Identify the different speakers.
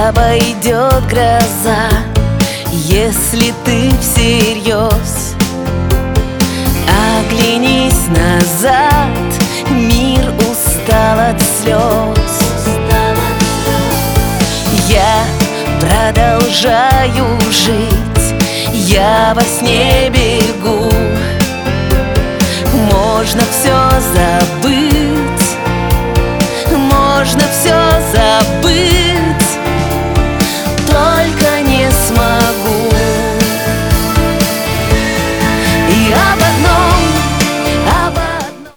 Speaker 1: обойдет гроза, если ты всерьез. Оглянись назад, мир устал от слез. Я продолжаю жить, я во сне бегу. Можно все забыть,